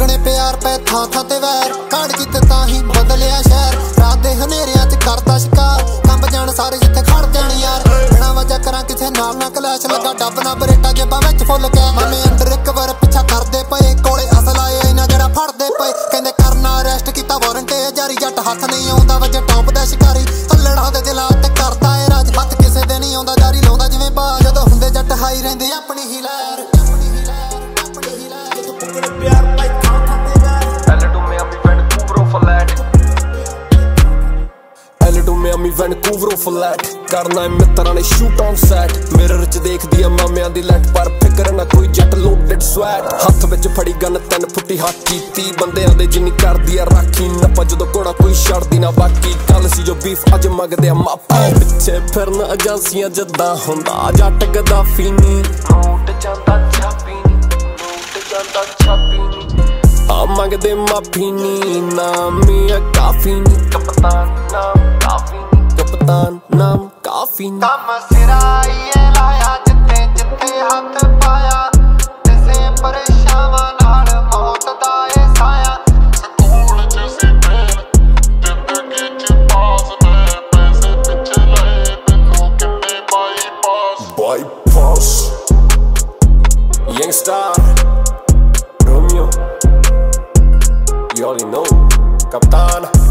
ਮੰਗਣੇ ਪਿਆਰ ਪੈ ਥਾਂ ਥਾਂ ਤੇ ਵੈਰ ਕਾੜ ਜਿੱਤ ਤਾਂ ਹੀ ਬਦਲਿਆ ਸ਼ਹਿਰ ਰਾਤ ਦੇ ਹਨੇਰਿਆਂ 'ਚ ਕਰਦਾ ਸ਼ਿਕਾਰ ਕੰਬ ਜਾਣ ਸਾਰੇ ਜਿੱਥੇ ਖੜ ਜਾਣ ਯਾਰ ਬਿਨਾਂ ਵਜ੍ਹਾ ਕਰਾਂ ਕਿਸੇ ਨਾਲ ਨਾ ਕਲੈਸ਼ ਲੱਗਾ ਡੱਬ ਨਾ ਬਰੇਟਾ ਜੇਬਾਂ ਵਿੱਚ ਫੁੱਲ ਕੇ ਮਾਮੇ ਅੰਡਰ ਇੱਕ ਵਾਰ ਪਿੱਛਾ ਕਰਦੇ ਪਏ ਕੋਲੇ ਅਸਲ ਆਏ ਇਹਨਾਂ ਜਿਹੜਾ ਫੜਦੇ ਪਏ ਕਹਿੰਦੇ ਕਰਨਾ ਅਰੈਸਟ ਕੀਤਾ ਵਾਰੰਟ ਜਾਰੀ ਜੱਟ ਹੱਥ ਨਹੀਂ ਆਉਂਦਾ ਵਜੇ ਟੌਪ ਦਾ ਸ਼ਿਕਾਰੀ ਥੱਲੜਾ ਦੇ ਦਿਲਾਂ ਤੇ ਕਰਦਾ ਏ ਰਾਜ ਹੱਥ ਕਿਸੇ ਦੇ ਨਹੀਂ ਆਉਂਦਾ ਜਾਰੀ ਲਾਉਂਦਾ ਜਿਵੇਂ ਬਾਜ ਜਦੋਂ ਹੁੰਦੇ ਜੱਟ ਹਾਈ ਰਹਿੰਦੇ ਆਪਣੀ ਹੀ ਲਹਿਰ Miami, Vancouver flat ਕਰਨਾ ਏ ਮਿੱਤਰਾਂ ਨੇ ਸ਼ੂਟ ਔਨ ਸੈਟ ਮਿਰਰ 'ਚ ਦੇਖਦੀ ਆ ਮਾਮਿਆਂ ਦੀ ਲੈਟ ਪਰ ਫਿਕਰ ਨਾ ਕੋਈ ਜੱਟ ਲੋਡਡ ਸਵੈਟ ਹੱਥ ਵਿੱਚ ਫੜੀ ਗਨ 3 ਫੁੱਟੀ ਹਾਕੀ 30 ਬੰਦਿਆਂ ਦੇ ਜਿੰਨੀ ਕਰਦੀ ਆ ਰਾਖੀ ਨੱਪਾ ਜਦੋਂ ਕੋੜਾ ਕੋਈ ਛੱਡਦੀ ਨਾ ਬਾਕੀ ਕੱਲ ਸੀ ਜੋ ਬੀਫ ਅੱਜ ਮੰਗਦੇ ਆ ਮਾਪਾ ਪਿੱਛੇ ਫਿਰਨ ਏਜੰਸੀਆਂ ਜਿੱਦਾਂ ਹੁੰਦਾ ਜੱਟ ਗਦਾਫੀ ਨੀ ਨੋਟ ਜਾਂਦਾ ਛਾਪੀ ਨੀ ਨੋਟ ਜਾਂਦਾ ਛਾਪੀ ਨੀ ਆ ਮੰਗਦੇ ਮਾਫੀ ਨੀ ਨਾਮੀ ਆ ਕਾਫੀ ਨੀ ਕਪਤਾਨ ਨਾਮ ਕਾਫੀ ਨੀ ਕਪਤਾਨ ਨਾਮ ਕਾਫੀ ਨੀ ਕੰਮ ਸਿਰਾਈਏ ਲਾਇਆ ਜਿੱਥੇ ਜਿੱਥੇ ਹੱਥ ਪਾਇਆ ਕਿਸੇ ਪਰੇਸ਼ਾਵਾਂ ਨਾਲ ਮੌਤ ਦਾ ਏ ਸਾਇਆ ਸਕੂਲ 'ਚ ਸੀ ਫੇਰ ਜ਼ਿੰਦਗੀ 'ਚ ਪਾਸ ਨੇ ਪੈਸੇ ਪਿੱਛੇ ਲਏ ਤੈਨੂੰ ਕਿੰਨੇ bypass Youngstar Romeo You already know Kapitan